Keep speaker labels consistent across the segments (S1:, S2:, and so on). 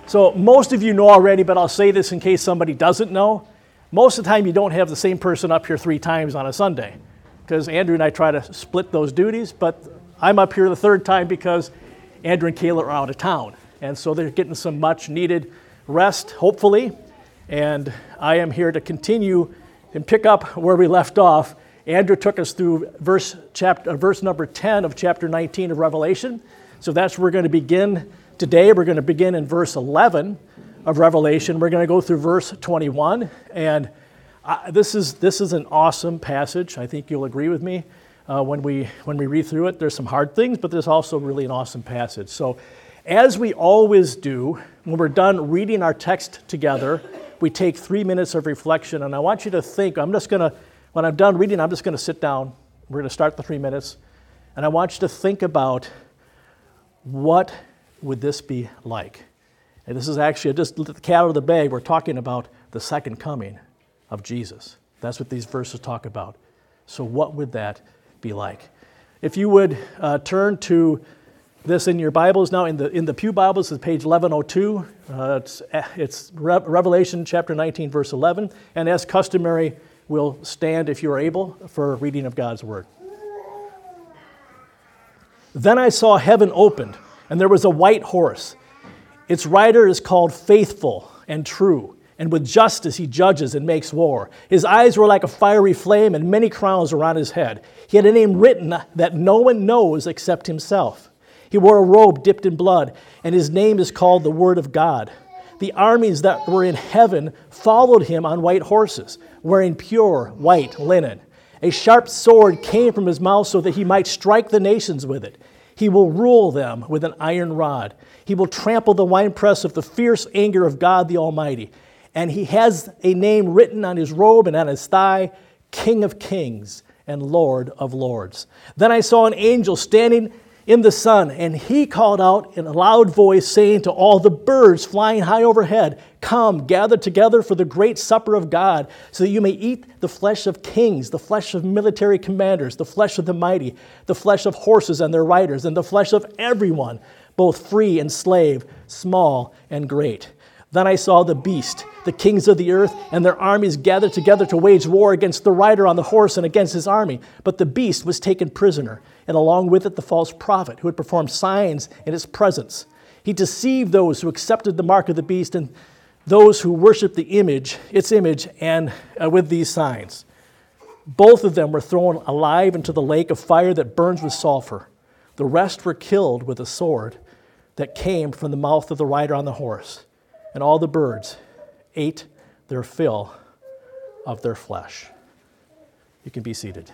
S1: So most of you know already, but I'll say this in case somebody doesn't know. Most of the time you don't have the same person up here 3 times on a Sunday, because Andrew and I try to split those duties, but I'm up here the 3rd time because Andrew and Kayla are out of town. And so they're getting some much needed rest, hopefully. And I am here to continue and pick up where we left off. Andrew took us through verse number 10 of chapter 19 of Revelation. So that's where we're going to begin today. We're going to begin in verse 11 of Revelation. We're going to go through verse 21. And this is an awesome passage. I think you'll agree with me when we read through it. There's some hard things, but there's also really an awesome passage. So as we always do, when we're done reading our text together, we take 3 minutes of reflection. And I want you to think, when I'm done reading, I'm just going to sit down. We're going to start the 3 minutes. And I want you to think about, what would this be like? And this is actually just the cat out of the bag. We're talking about the second coming of Jesus. That's what these verses talk about. So what would that be like? If you would turn to this in your Bibles now, in the Pew Bibles, it's page 1102. It's Revelation chapter 19, verse 11. And as customary, we'll stand if you are able for a reading of God's Word. Then I saw heaven opened, and there was a white horse. Its rider is called Faithful and True, and with justice he judges and makes war. His eyes were like a fiery flame, and many crowns were on his head. He had a name written that no one knows except himself. He wore a robe dipped in blood, and his name is called the Word of God. The armies that were in heaven followed him on white horses, wearing pure white linen. A sharp sword came from his mouth so that he might strike the nations with it. He will rule them with an iron rod. He will trample the winepress of the fierce anger of God the Almighty. And he has a name written on his robe and on his thigh, King of Kings and Lord of Lords. Then I saw an angel standing in the sun, and he called out in a loud voice, saying to all the birds flying high overhead, "Come, gather together for the great supper of God, so that you may eat the flesh of kings, the flesh of military commanders, the flesh of the mighty, the flesh of horses and their riders, and the flesh of everyone, both free and slave, small and great." Then I saw the beast, the kings of the earth, and their armies gathered together to wage war against the rider on the horse and against his army. But the beast was taken prisoner, and along with it the false prophet who had performed signs in its presence. He deceived those who accepted the mark of the beast and those who worshiped its image, and with these signs. Both of them were thrown alive into the lake of fire that burns with sulfur. The rest were killed with a sword that came from the mouth of the rider on the horse. And all the birds ate their fill of their flesh. You can be seated.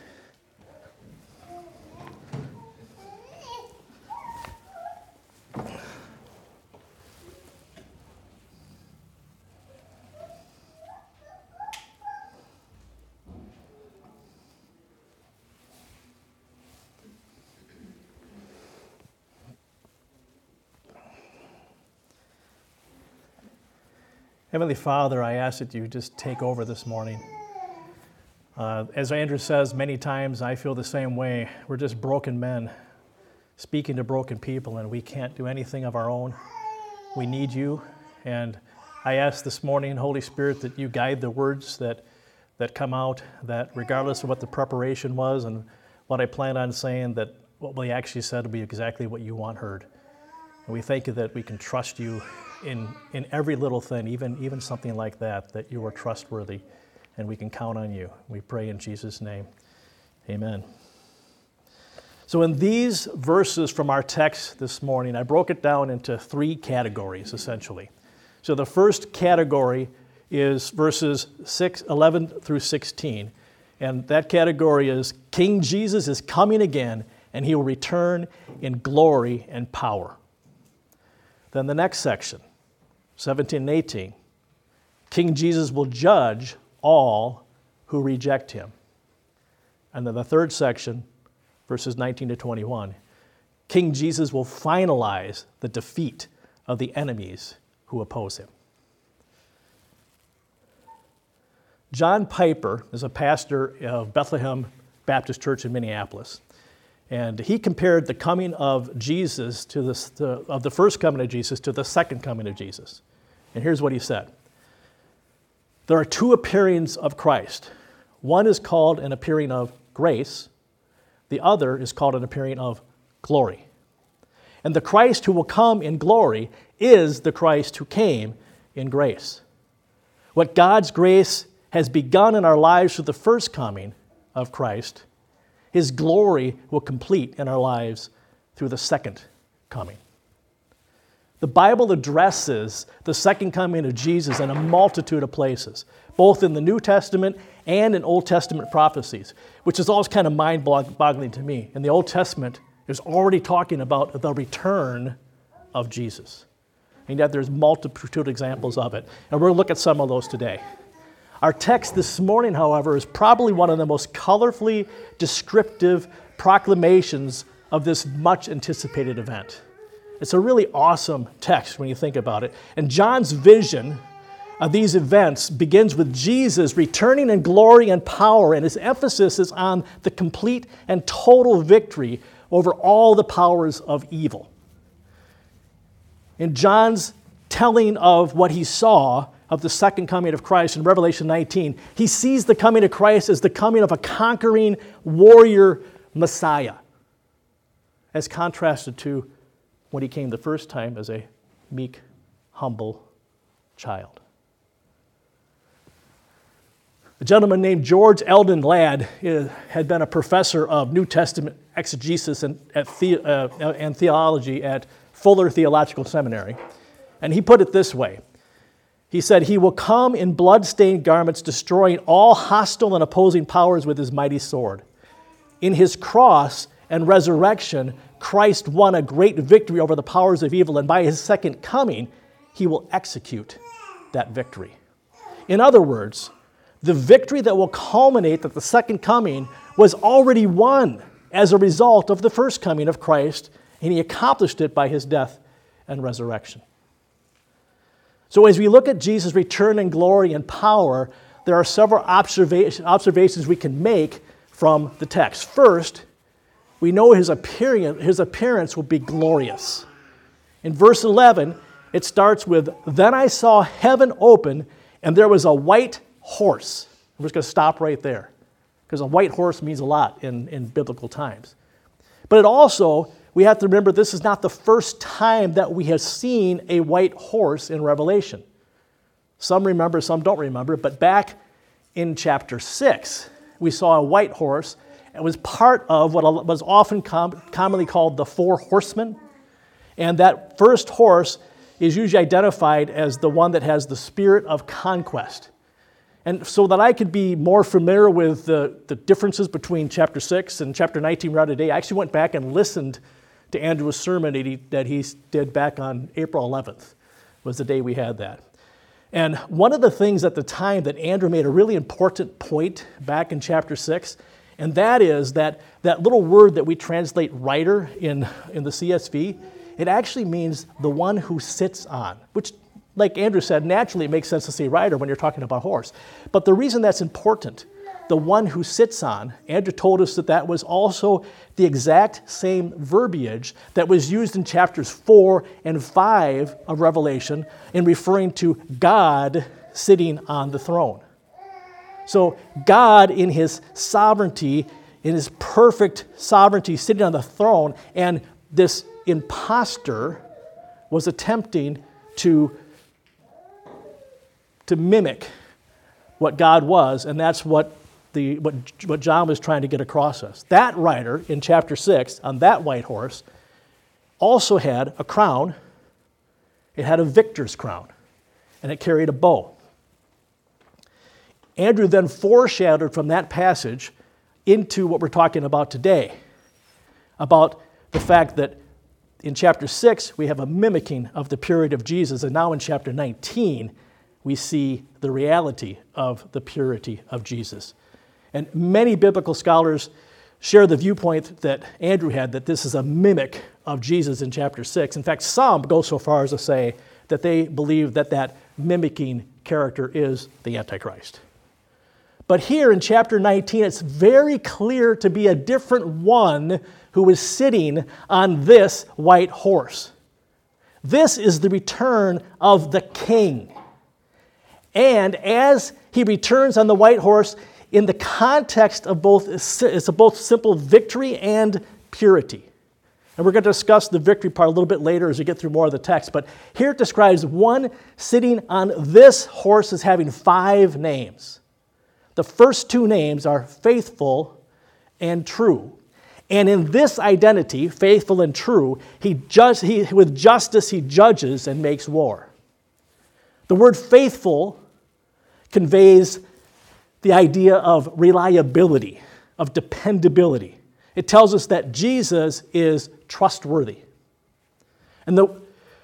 S1: Heavenly Father, I ask that you just take over this morning. As Andrew says many times, I feel the same way. We're just broken men speaking to broken people, and we can't do anything of our own. We need you, and I ask this morning, Holy Spirit, that you guide the words that come out, that regardless of what the preparation was and what I planned on saying, that what we actually said will be exactly what you want heard. And we thank you that we can trust you in every little thing, even something like that you are trustworthy, and we can count on you. We pray in Jesus' name. Amen. So in these verses from our text this morning, I broke it down into 3 categories, essentially. So the first category is verses 11 through 16, and that category is King Jesus is coming again, and he will return in glory and power. Then the next section, 17 and 18, King Jesus will judge all who reject him. And then the third section, verses 19 to 21, King Jesus will finalize the defeat of the enemies who oppose him. John Piper is a pastor of Bethlehem Baptist Church in Minneapolis. And he compared the coming of Jesus of the first coming of Jesus to the second coming of Jesus. And here's what he said. There are two appearings of Christ. One is called an appearing of grace. The other is called an appearing of glory. And the Christ who will come in glory is the Christ who came in grace. What God's grace has begun in our lives through the first coming of Christ, His glory will complete in our lives through the second coming. The Bible addresses the second coming of Jesus in a multitude of places, both in the New Testament and in Old Testament prophecies, which is always kind of mind-boggling to me. In the Old Testament, it was already talking about the return of Jesus. And yet there's multitude examples of it. And we're going to look at some of those today. Our text this morning, however, is probably one of the most colorfully descriptive proclamations of this much anticipated event. It's a really awesome text when you think about it. And John's vision of these events begins with Jesus returning in glory and power, and his emphasis is on the complete and total victory over all the powers of evil. In John's telling of what he saw of the second coming of Christ in Revelation 19, he sees the coming of Christ as the coming of a conquering warrior Messiah, as contrasted to when he came the first time as a meek, humble child. A gentleman named George Eldon Ladd had been a professor of New Testament exegesis and theology at Fuller Theological Seminary. And he put it this way. He said, "He will come in blood-stained garments, destroying all hostile and opposing powers with his mighty sword. In his cross and resurrection, Christ won a great victory over the powers of evil, and by his second coming, he will execute that victory." In other words, the victory that will culminate at the second coming was already won as a result of the first coming of Christ, and he accomplished it by his death and resurrection. So as we look at Jesus' return in glory and power, there are several observations we can make from the text. First, we know his appearance will be glorious. In verse 11, it starts with, "Then I saw heaven open, and there was a white horse." I'm just going to stop right there, because a white horse means a lot in biblical times. But it also, we have to remember, this is not the first time that we have seen a white horse in Revelation. Some remember, some don't remember, but back in chapter 6, we saw a white horse. It was part of what was often commonly called the four horsemen. And that first horse is usually identified as the one that has the spirit of conquest. And so that I could be more familiar with the differences between chapter 6 and chapter 19 right today, I actually went back and listened to Andrew's sermon that he did back on April 11th, was the day we had that. And one of the things at the time that Andrew made a really important point back in chapter 6, and that is that little word that we translate rider in the CSV, it actually means the one who sits on, which, like Andrew said, naturally it makes sense to say rider when you're talking about horse. But the reason that's important, the one who sits on, Andrew told us that was also the exact same verbiage that was used in chapters 4 and 5 of Revelation in referring to God sitting on the throne. So God in his sovereignty, in his perfect sovereignty, sitting on the throne, and this imposter was attempting to mimic what God was, and that's what John was trying to get across us. That rider in chapter 6 on that white horse also had a crown. It had a victor's crown, and it carried a bow. Andrew then foreshadowed from that passage into what we're talking about today, about the fact that in chapter 6 we have a mimicking of the purity of Jesus, and now in chapter 19 we see the reality of the purity of Jesus. And many biblical scholars share the viewpoint that Andrew had, that this is a mimic of Jesus in chapter 6. In fact, some go so far as to say that they believe that mimicking character is the Antichrist. But here in chapter 19, it's very clear to be a different one who is sitting on this white horse. This is the return of the king. And as he returns on the white horse, in the context of both, it's both simple victory and purity. And we're going to discuss the victory part a little bit later as we get through more of the text. But here it describes one sitting on this horse as having 5 names. The first 2 names are faithful and true. And in this identity, faithful and true, with justice he judges and makes war. The word faithful conveys the idea of reliability, of dependability. It tells us that Jesus is trustworthy. And the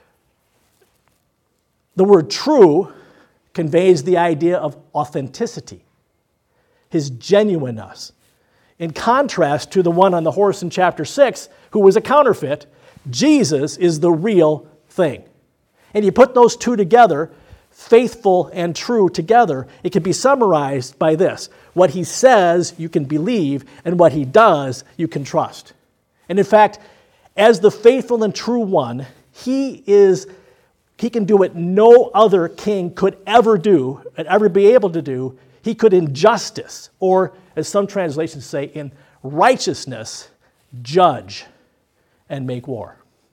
S1: word true conveys the idea of authenticity, his genuineness. In contrast to the one on the horse in chapter 6, who was a counterfeit, Jesus is the real thing. And you put those two together, faithful and true together, it can be summarized by this. What he says, you can believe, and what he does, you can trust. And in fact, as the faithful and true one, he can do what no other king could ever do, and ever be able to do. He could in justice, or as some translations say, in righteousness, judge and make war.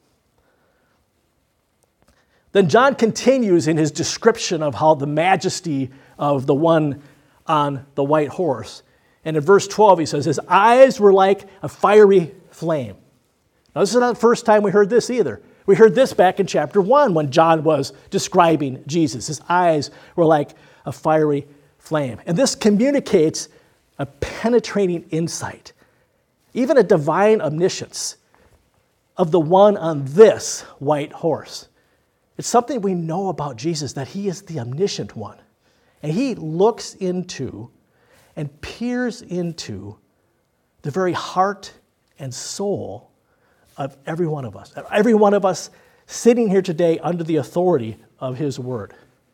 S1: Then John continues in his description of how the majesty of the one on the white horse. And in verse 12 he says, his eyes were like a fiery flame. Now this is not the first time we heard this either. We heard this back in chapter 1 when John was describing Jesus. His eyes were like a fiery flame. And this communicates a penetrating insight, even a divine omniscience of the one on this white horse. It's something we know about Jesus, that he is the omniscient one. And he looks into and peers into the very heart and soul of every one of us. Every one of us sitting here today under the authority of his word.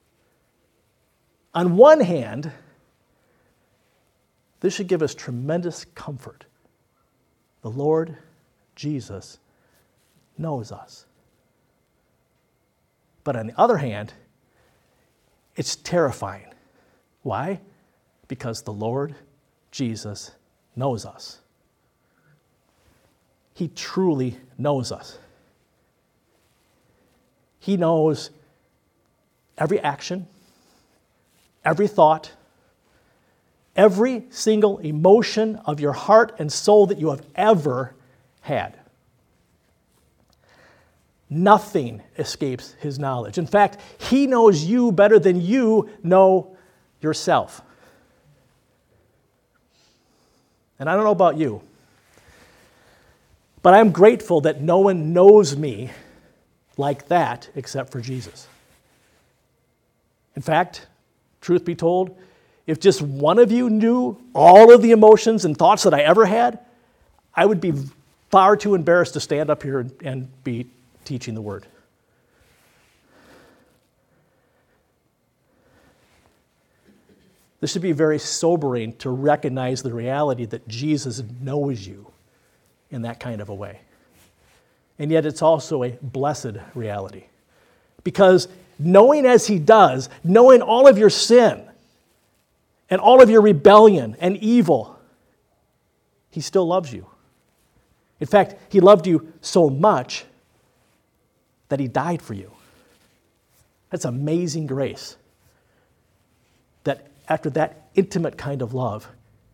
S1: On one hand, this should give us tremendous comfort. The Lord Jesus knows us. But on the other hand, it's terrifying. Why? Because the Lord Jesus knows us. He truly knows us. He knows every action, every thought, every single emotion of your heart and soul that you have ever had. Nothing escapes his knowledge. In fact, he knows you better than you know yourself. And I don't know about you, but I'm grateful that no one knows me like that except for Jesus. In fact, truth be told, if just one of you knew all of the emotions and thoughts that I ever had, I would be far too embarrassed to stand up here and be teaching the word. This should be very sobering to recognize the reality that Jesus knows you in that kind of a way. And yet it's also a blessed reality. Because knowing as he does, knowing all of your sin and all of your rebellion and evil, he still loves you. In fact, he loved you so much that he died for you. That's amazing grace. That after that intimate kind of love,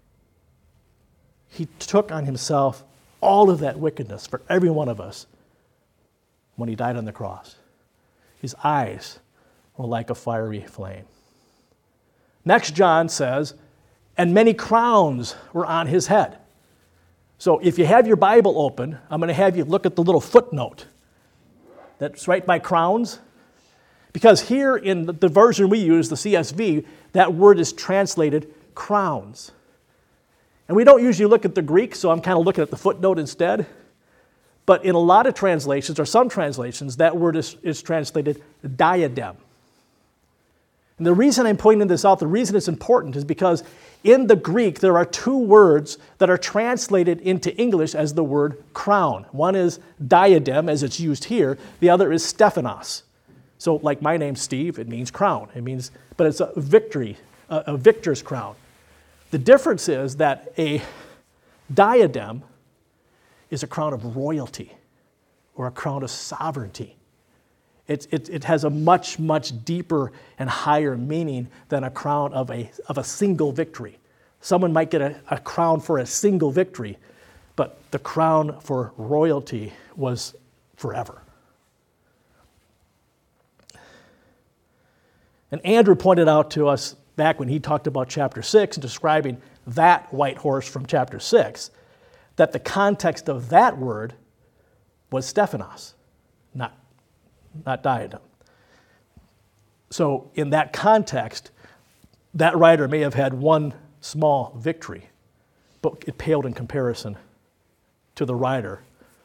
S1: he took on himself all of that wickedness for every one of us when he died on the cross. His eyes were like a fiery flame. Next, John says, and many crowns were on his head. So if you have your Bible open, I'm going to have you look at the little footnote that's right by crowns. Because here in the version we use, the CSV, that word is translated crowns. And we don't usually look at the Greek, so I'm kind of looking at the footnote instead. But in a lot of translations, or some translations, that word is translated diadem. And the reason I'm pointing this out, the reason it's important is because in the Greek, there are two words that are translated into English as the word crown. One is diadem, as it's used here. The other is Stephanos. So like my name's Steve, it means crown. But it's a victory, a victor's crown. The difference is that a diadem is a crown of royalty or a crown of sovereignty. It has a much, much deeper and higher meaning than a crown of a single victory. Someone might get a crown for a single victory, but the crown for royalty was forever. And Andrew pointed out to us back when he talked about chapter 6 and describing that white horse from chapter 6, that the context of that word was Stephanos, not diadem. So in that context, that rider may have had one small victory, but it paled in comparison to the rider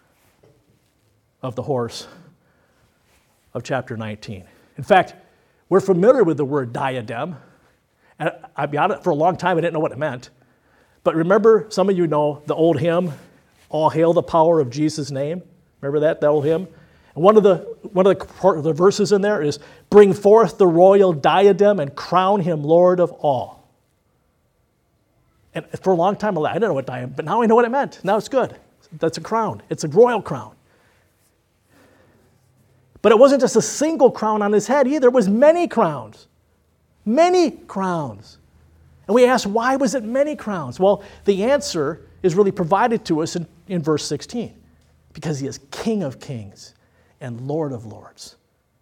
S1: of the horse of chapter 19. In fact, we're familiar with the word diadem, and I'll be honest, for a long time I didn't know what it meant. But remember, some of you know the old hymn, "All Hail the Power of Jesus' Name." Remember that old hymn? And one of the verses in there is, "Bring forth the royal diadem and crown him Lord of all." And for a long time, I didn't know what diadem, but now I know what it meant. Now it's good. That's a crown. It's a royal crown. But it wasn't just a single crown on his head either. It was many crowns. Many crowns. And we ask, why was it many crowns? Well, the answer is really provided to us in verse 16. Because he is King of kings and Lord of lords.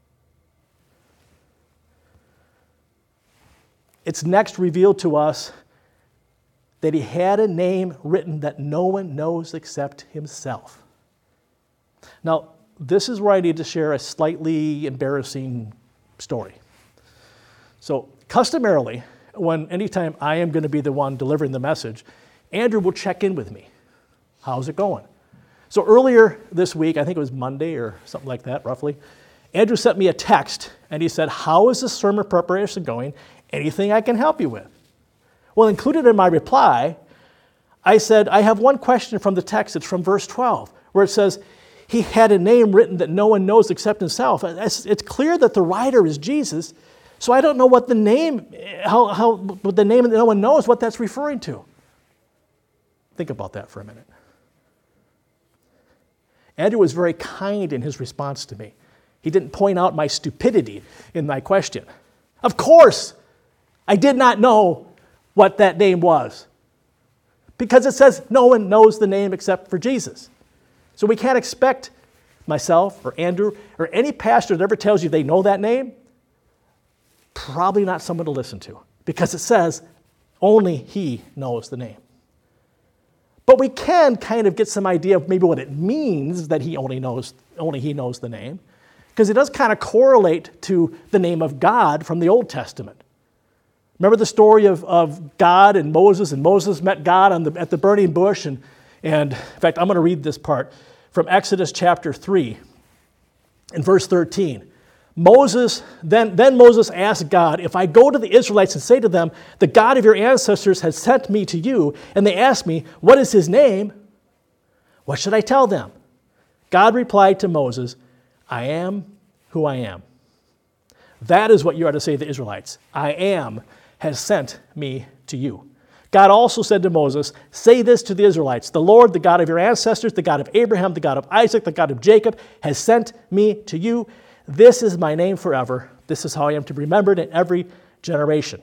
S1: It's next revealed to us that he had a name written that no one knows except himself. Now, this is where I need to share a slightly embarrassing story. So, customarily, anytime I am going to be the one delivering the message, Andrew will check in with me. How's it going? So earlier this week, I think it was Monday or something like that, roughly, Andrew sent me a text, and he said, "How is the sermon preparation going? Anything I can help you with?" Well, included in my reply, I said, I have one question from the text. It's from verse 12, where it says, he had a name written that no one knows except himself. It's clear that the writer is Jesus, so I don't know what the name, what the name that no one knows, what that's referring to. Think about that for a minute. Andrew was very kind in his response to me. He didn't point out my stupidity in my question. Of course, I did not know what that name was, because it says no one knows the name except for Jesus. So we can't expect myself or Andrew or any pastor that ever tells you they know that name, probably not someone to listen to, because it says only he knows the name. But we can kind of get some idea of maybe what it means that only he knows the name, because it does kind of correlate to the name of God from the Old Testament. Remember the story of God and Moses met God at the burning bush, and in fact, I'm going to read this part from Exodus chapter 3 in verse 13. Then Moses asked God, "If I go to the Israelites and say to them, 'The God of your ancestors has sent me to you,' and they ask me, 'What is his name?' what should I tell them?" God replied to Moses, "I am who I am." That is what you are to say to the Israelites. "I am has sent me to you." God also said to Moses, "Say this to the Israelites, 'The Lord, the God of your ancestors, the God of Abraham, the God of Isaac, the God of Jacob, has sent me to you. This is my name forever. This is how I am to be remembered in every generation."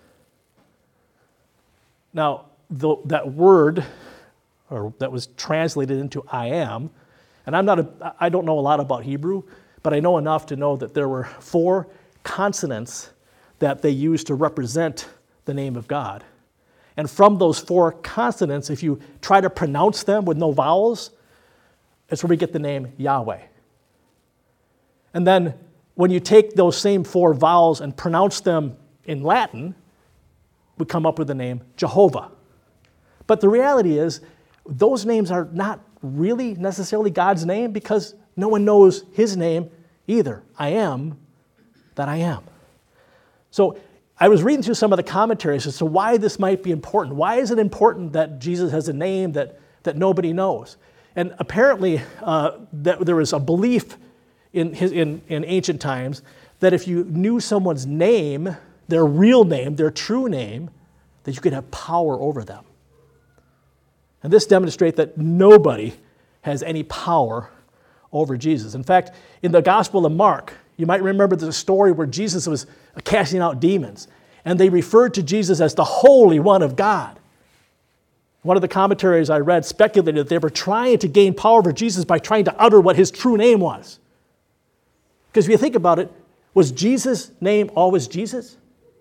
S1: Now, that word, or that was translated into "I am," and I don't know a lot about Hebrew, but I know enough to know that there were 4 consonants that they used to represent the name of God. And from those 4 consonants, if you try to pronounce them with no vowels, it's where we get the name Yahweh. And then when you take those same 4 vowels and pronounce them in Latin, we come up with the name Jehovah. But the reality is, those names are not really necessarily God's name, because no one knows his name either. I am that I am. So I was reading through some of the commentaries as to why this might be important. Why is it important that Jesus has a name that nobody knows? And apparently that there was a belief in ancient times that if you knew someone's name, their real name, their true name, that you could have power over them. And this demonstrates that nobody has any power over Jesus. In fact, in the Gospel of Mark, you might remember the story where Jesus was casting out demons, and they referred to Jesus as the Holy One of God. One of the commentaries I read speculated that they were trying to gain power over Jesus by trying to utter what his true name was. Because if you think about it, was Jesus' name always Jesus?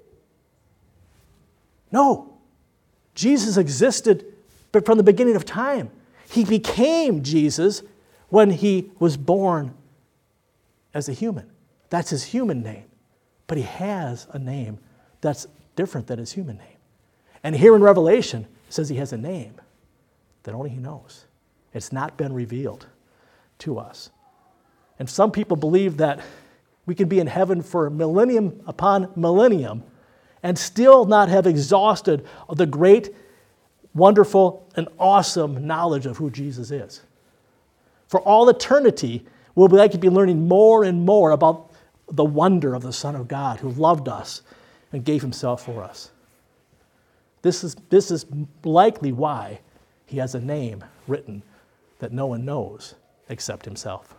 S1: No. Jesus existed from the beginning of time. He became Jesus when he was born as a human. That's his human name. But he has a name that's different than his human name. And here in Revelation, it says he has a name that only he knows. It's not been revealed to us. And some people believe that we can be in heaven for millennium upon millennium and still not have exhausted the great, wonderful, and awesome knowledge of who Jesus is. For all eternity, we'll likely be learning more and more about the wonder of the Son of God who loved us and gave himself for us. This is likely why he has a name written that no one knows except himself.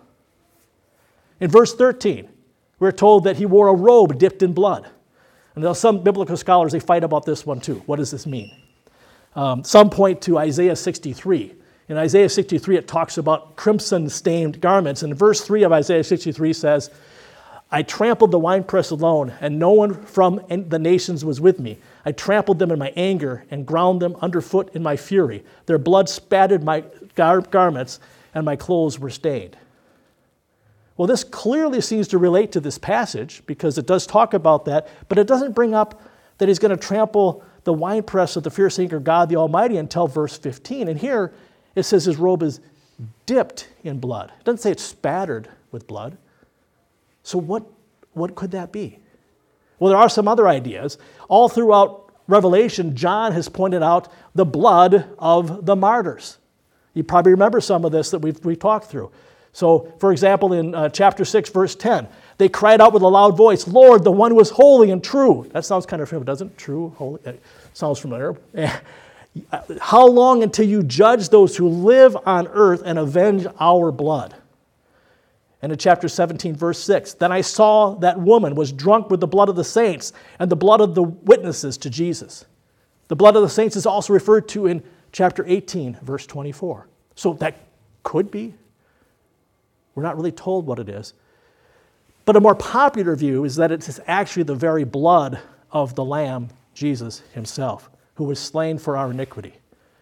S1: In verse 13, we're told that he wore a robe dipped in blood. And now some biblical scholars, they fight about this one too. What does this mean? Some point to Isaiah 63. In Isaiah 63, it talks about crimson-stained garments. And verse 3 of Isaiah 63 says, I trampled the winepress alone, and no one from the nations was with me. I trampled them in my anger and ground them underfoot in my fury. Their blood spattered my garments, and my clothes were stained. Well, this clearly seems to relate to this passage because it does talk about that, but it doesn't bring up that he's going to trample the winepress of the fierce anger of God the Almighty until verse 15. And here it says his robe is dipped in blood. It doesn't say it's spattered with blood. So what could that be? Well, there are some other ideas. All throughout Revelation, John has pointed out the blood of the martyrs. You probably remember some of this that we've talked through. So, for example, in chapter 6, verse 10, they cried out with a loud voice, Lord, the one who is holy and true. That sounds kind of familiar, doesn't it? True, holy, sounds familiar. How long until you judge those who live on earth and avenge our blood? And in chapter 17, verse 6, then I saw that woman was drunk with the blood of the saints and the blood of the witnesses to Jesus. The blood of the saints is also referred to in chapter 18, verse 24. So that could be. We're not really told what it is. But a more popular view is that it is actually the very blood of the Lamb, Jesus himself, who was slain for our iniquity.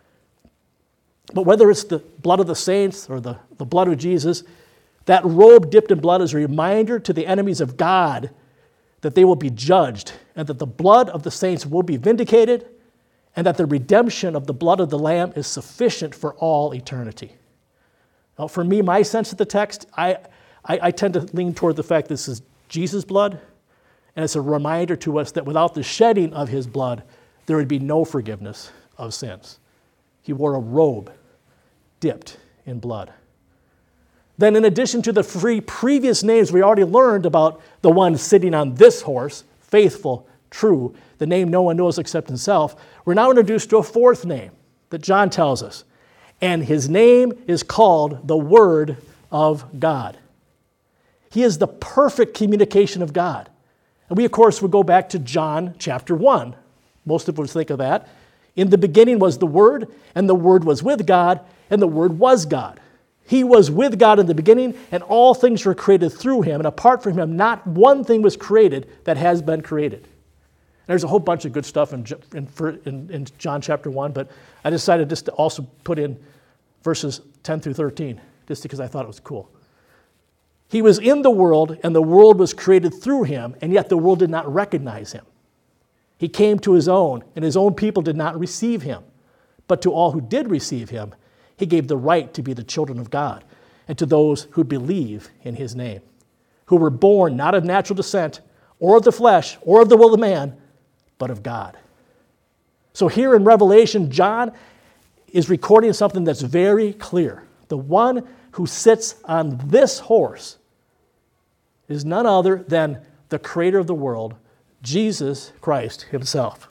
S1: But whether it's the blood of the saints or the blood of Jesus, that robe dipped in blood is a reminder to the enemies of God that they will be judged and that the blood of the saints will be vindicated and that the redemption of the blood of the Lamb is sufficient for all eternity. Now, for me, my sense of the text, I tend to lean toward the fact this is Jesus' blood, and it's a reminder to us that without the shedding of his blood, there would be no forgiveness of sins. He wore a robe dipped in blood. Then in addition to the three previous names we already learned about the one sitting on this horse, faithful, true, the name no one knows except himself, we're now introduced to a fourth name that John tells us. And his name is called the Word of God. He is the perfect communication of God. And we, of course, would go back to John chapter 1. Most of us think of that. In the beginning was the Word, and the Word was with God, and the Word was God. He was with God in the beginning, and all things were created through him, and apart from him, not one thing was created that has been created. There's a whole bunch of good stuff in John chapter 1, but I decided just to also put in verses 10 through 13, just because I thought it was cool. He was in the world, and the world was created through him, and yet the world did not recognize him. He came to his own, and his own people did not receive him. But to all who did receive him, he gave the right to be the children of God, and to those who believe in his name, who were born not of natural descent or of the flesh, or of the will of man, but of God. So here in Revelation, John is recording something that's very clear. The one who sits on this horse is none other than the creator of the world, Jesus Christ himself.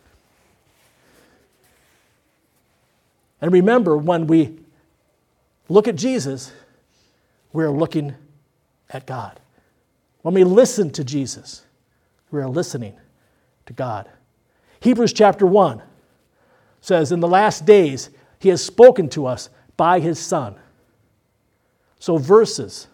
S1: And remember, when we look at Jesus, we're looking at God. When we listen to Jesus, we are listening to God. Hebrews chapter 1 says, in the last days, he has spoken to us by his Son. So verses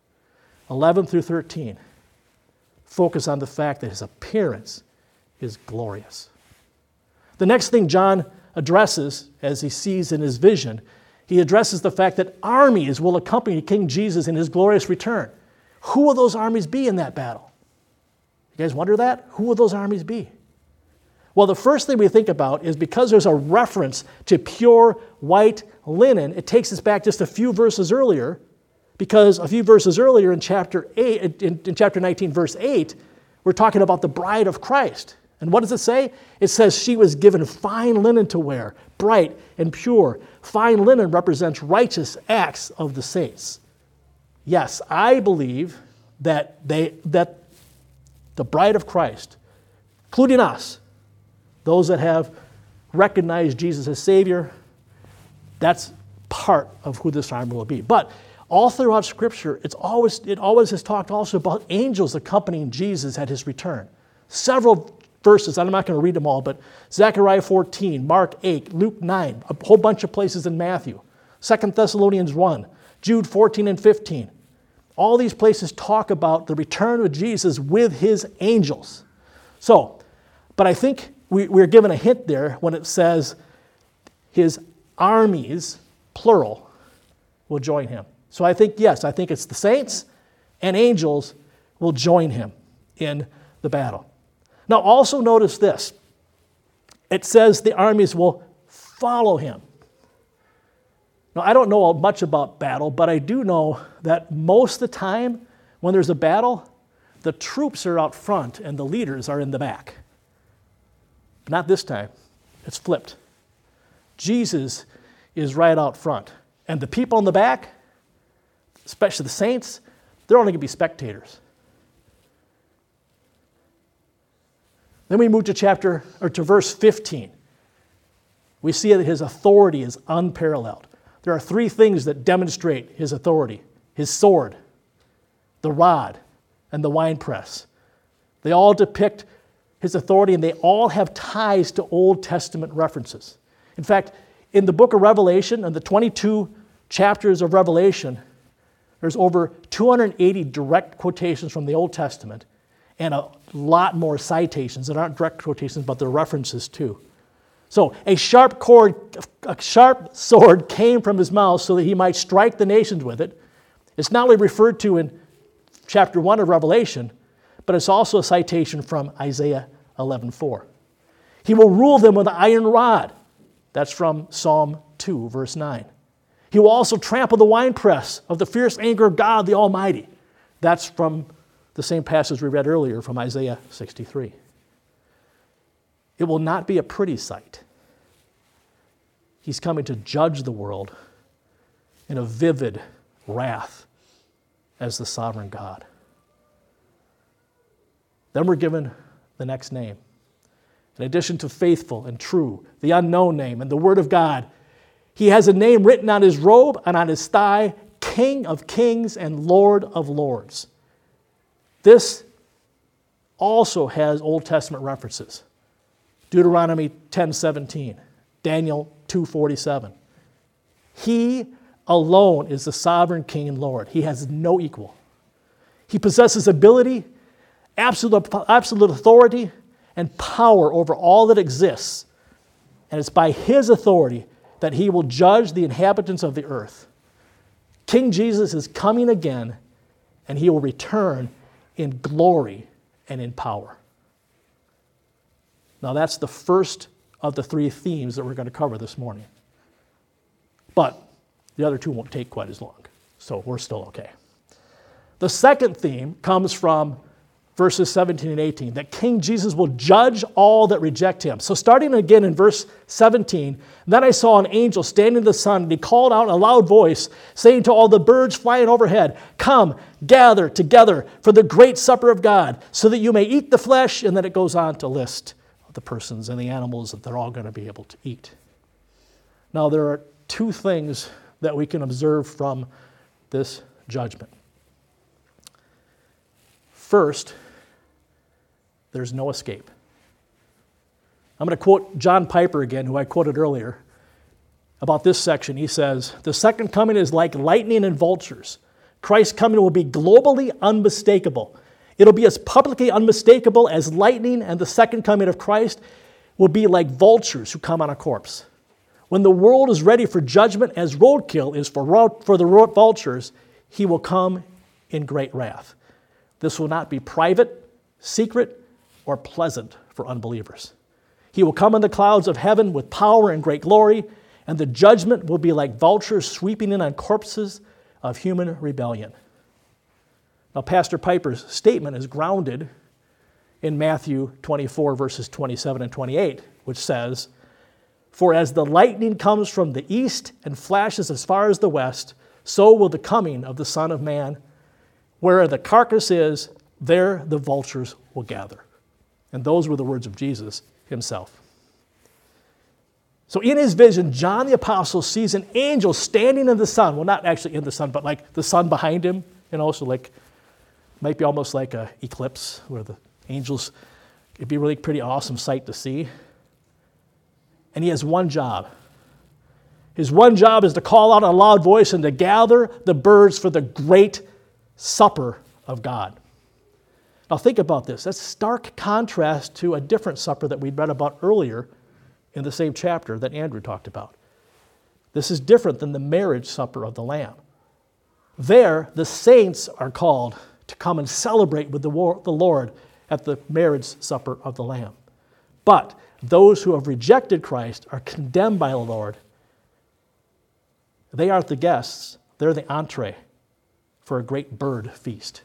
S1: 11 through 13 focus on the fact that his appearance is glorious. The next thing John addresses, as he sees in his vision, he addresses the fact that armies will accompany King Jesus in his glorious return. Who will those armies be in that battle? You guys wonder that? Who will those armies be? Well, the first thing we think about is because there's a reference to pure white linen, it takes us back just a few verses earlier, because a few verses earlier in chapter 8, in chapter 19, verse 8, we're talking about the bride of Christ. And what does it say? It says she was given fine linen to wear, bright and pure. Fine linen represents righteous acts of the saints. Yes, I believe that the bride of Christ, including us, those that have recognized Jesus as Savior, that's part of who this army will be. But all throughout Scripture, it always has talked also about angels accompanying Jesus at his return. Several verses, I'm not going to read them all, but Zechariah 14, Mark 8, Luke 9, a whole bunch of places in Matthew, 2 Thessalonians 1, Jude 14 and 15. All these places talk about the return of Jesus with his angels. So, but I think we're given a hint there when it says his armies, plural, will join him. So I think, yes, I think it's the saints and angels will join him in the battle. Now also notice this. It says the armies will follow him. Now I don't know much about battle, but I do know that most of the time when there's a battle, the troops are out front and the leaders are in the back. But not this time. It's flipped. Jesus is right out front. And the people in the back, especially the saints, they're only going to be spectators. Then we move to verse 15. We see that his authority is unparalleled. There are three things that demonstrate his authority: his sword, the rod, and the winepress. They all depict his authority, and they all have ties to Old Testament references. In fact, in the book of Revelation, in the 22 chapters of Revelation, there's over 280 direct quotations from the Old Testament and a lot more citations that aren't direct quotations, but they're references too. So a sharp sword came from his mouth so that he might strike the nations with it. It's not only referred to in chapter 1 of Revelation, but it's also a citation from Isaiah 11:4. He will rule them with an iron rod. That's from Psalm 2, verse 9. He will also trample the winepress of the fierce anger of God the Almighty. That's from the same passage we read earlier from Isaiah 63. It will not be a pretty sight. He's coming to judge the world in a vivid wrath as the sovereign God. Then we're given the next name. In addition to faithful and true, the unknown name, and the Word of God, he has a name written on his robe and on his thigh, King of Kings and Lord of Lords. This also has Old Testament references. Deuteronomy 10:17, Daniel 2:47. He alone is the sovereign King and Lord. He has no equal. He possesses ability, absolute authority, and power over all that exists. And it's by his authority that he will judge the inhabitants of the earth. King Jesus is coming again, and he will return in glory and in power. Now that's the first of the three themes that we're going to cover this morning. But the other two won't take quite as long, so we're still okay. The second theme comes from verses 17 and 18, that King Jesus will judge all that reject him. So starting again in verse 17, then I saw an angel standing in the sun, and he called out in a loud voice, saying to all the birds flying overhead, "Come, gather together for the great supper of God, so that you may eat the flesh," and then it goes on to list the persons and the animals that they're all going to be able to eat. Now there are two things that we can observe from this judgment. First, there's no escape. I'm going to quote John Piper again, who I quoted earlier, about this section. He says, "The second coming is like lightning and vultures. Christ's coming will be globally unmistakable. It'll be as publicly unmistakable as lightning, and the second coming of Christ will be like vultures who come on a corpse. When the world is ready for judgment as roadkill is for the vultures, he will come in great wrath. This will not be private, secret, or pleasant for unbelievers. He will come in the clouds of heaven with power and great glory, and the judgment will be like vultures sweeping in on corpses of human rebellion." Now, Pastor Piper's statement is grounded in Matthew 24, verses 27 and 28, which says, "For as the lightning comes from the east and flashes as far as the west, so will the coming of the Son of Man. Where the carcass is, there the vultures will gather." And those were the words of Jesus himself. So in his vision, John the Apostle sees an angel standing in the sun. Well, not actually in the sun, but like the sun behind him. And also like, might be almost like an eclipse where the angels, it'd be a really pretty awesome sight to see. And he has one job. His one job is to call out in a loud voice and to gather the birds for the great supper of God. Now think about this. That's stark contrast to a different supper that we'd read about earlier in the same chapter that Andrew talked about. This is different than the marriage supper of the Lamb. There, the saints are called to come and celebrate with the Lord at the marriage supper of the Lamb. But those who have rejected Christ are condemned by the Lord. They aren't the guests. They're the entree for a great bird feast.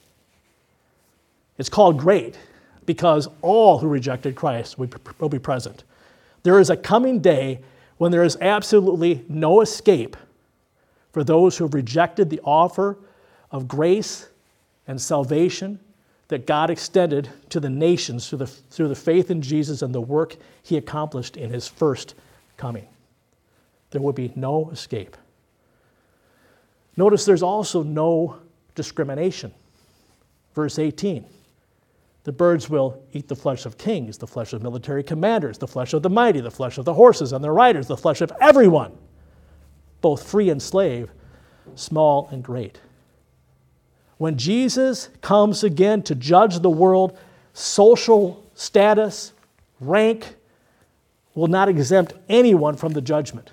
S1: It's called great because all who rejected Christ will be present. There is a coming day when there is absolutely no escape for those who have rejected the offer of grace and salvation that God extended to the nations through the faith in Jesus and the work he accomplished in his first coming. There will be no escape. Notice there's also no discrimination. Verse 18. The birds will eat the flesh of kings, the flesh of military commanders, the flesh of the mighty, the flesh of the horses and their riders, the flesh of everyone, both free and slave, small and great. When Jesus comes again to judge the world, social status, rank will not exempt anyone from the judgment.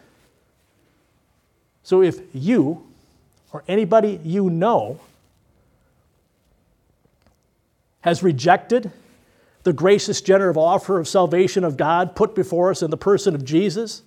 S1: So if you or anybody you know has rejected the gracious, generous offer of salvation of God put before us in the person of Jesus,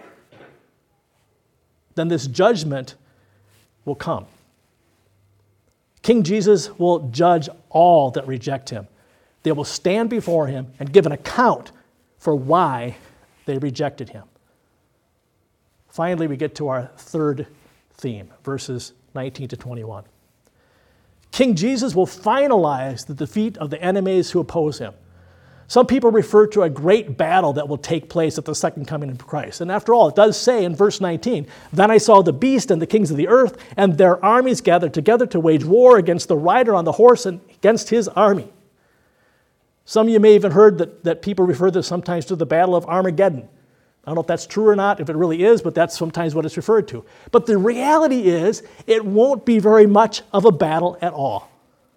S1: then this judgment will come. King Jesus will judge all that reject him. They will stand before him and give an account for why they rejected him. Finally, we get to our third theme, verses 19 to 21. King Jesus will finalize the defeat of the enemies who oppose him. Some people refer to a great battle that will take place at the second coming of Christ. And after all, it does say in verse 19, "Then I saw the beast and the kings of the earth and their armies gathered together to wage war against the rider on the horse and against his army." Some of you may have even heard that people refer this sometimes to the Battle of Armageddon. I don't know if that's true or not, if it really is, but that's sometimes what it's referred to. But the reality is, it won't be very much of a battle at all.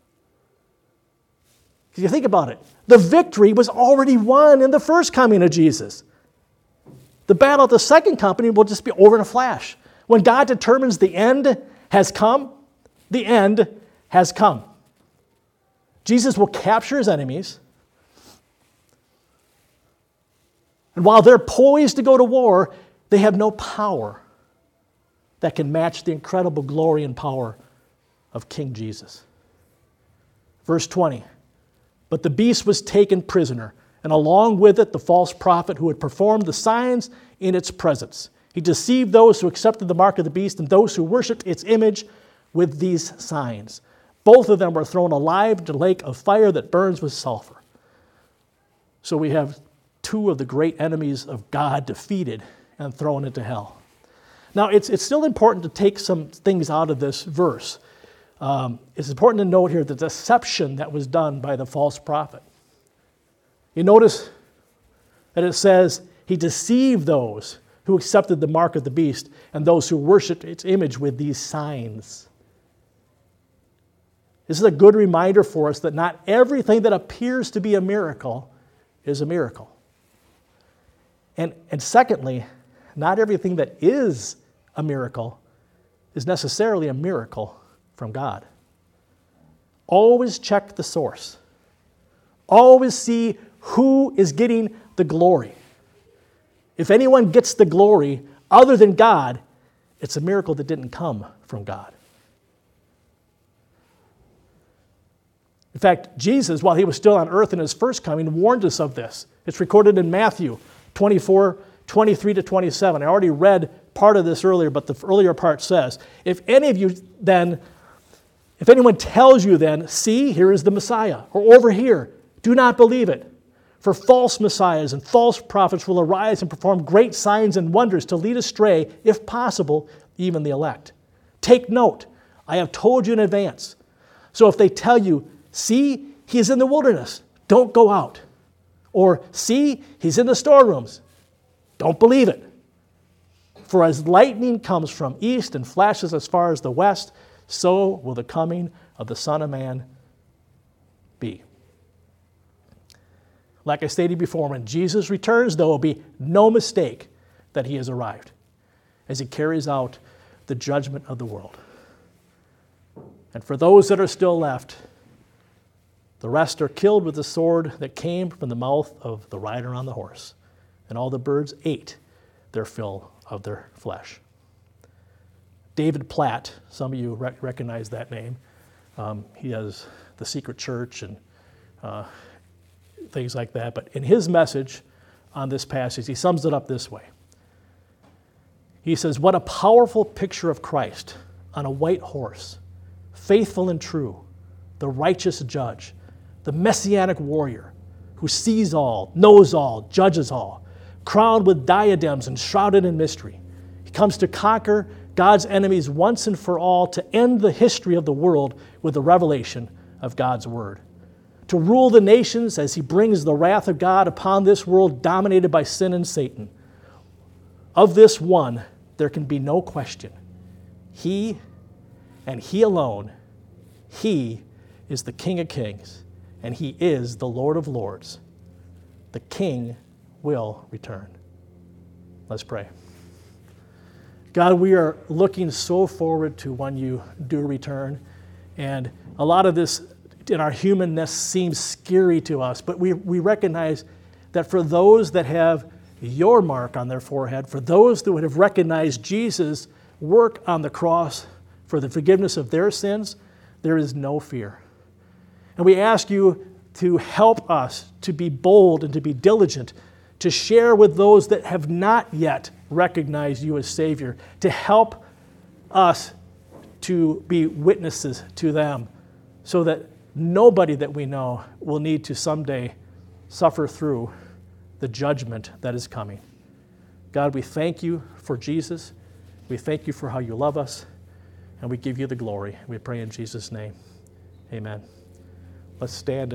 S1: If you think about it, the victory was already won in the first coming of Jesus. The battle at the second coming will just be over in a flash. When God determines the end has come, the end has come. Jesus will capture his enemies. And while they're poised to go to war, they have no power that can match the incredible glory and power of King Jesus. Verse 20, But the beast was taken prisoner, and along with it the false prophet who had performed the signs in its presence. He deceived those who accepted the mark of the beast and those who worshipped its image with these signs. Both of them were thrown alive into the lake of fire that burns with sulfur. So we have two of the great enemies of God defeated and thrown into hell. Now, it's still important to take some things out of this verse. It's important to note here the deception that was done by the false prophet. You notice that it says he deceived those who accepted the mark of the beast and those who worshiped its image with these signs. This is a good reminder for us that not everything that appears to be a miracle is a miracle. And secondly, not everything that is a miracle is necessarily a miracle from God. Always check the source. Always see who is getting the glory. If anyone gets the glory other than God, it's a miracle that didn't come from God. In fact, Jesus, while he was still on earth in his first coming, warned us of this. It's recorded in Matthew 24, 23 to 27. I already read part of this earlier, but the earlier part says, if anyone tells you then, see, here is the Messiah, or over here, do not believe it. For false messiahs and false prophets will arise and perform great signs and wonders to lead astray, if possible, even the elect. Take note, I have told you in advance. So if they tell you, see, he is in the wilderness, don't go out. Or, see, he's in the storerooms, don't believe it. For as lightning comes from east and flashes as far as the west, so will the coming of the Son of Man be. Like I stated before, when Jesus returns, there will be no mistake that he has arrived as he carries out the judgment of the world. And for those that are still left, the rest are killed with the sword that came from the mouth of the rider on the horse, and all the birds ate their fill of their flesh. David Platt, some of you recognize that name. He has The Secret Church and things like that. But in his message on this passage, he sums it up this way. He says, what a powerful picture of Christ on a white horse, faithful and true, the righteous judge, the messianic warrior who sees all, knows all, judges all, crowned with diadems and shrouded in mystery. He comes to conquer God's enemies once and for all, to end the history of the world with the revelation of God's word. To rule the nations as he brings the wrath of God upon this world dominated by sin and Satan. Of this one, there can be no question. He and he alone, he is the King of Kings, and he is the Lord of Lords. The King will return. Let's pray. God, we are looking so forward to when you do return, and a lot of this in our humanness seems scary to us, but we recognize that for those that have your mark on their forehead, for those that would have recognized Jesus' work on the cross for the forgiveness of their sins, there is no fear. And we ask you to help us to be bold and to be diligent, to share with those that have not yet recognized you as Savior, to help us to be witnesses to them so that nobody that we know will need to someday suffer through the judgment that is coming. God, we thank you for Jesus. We thank you for how you love us, and we give you the glory. We pray in Jesus' name. Amen. Let's stand.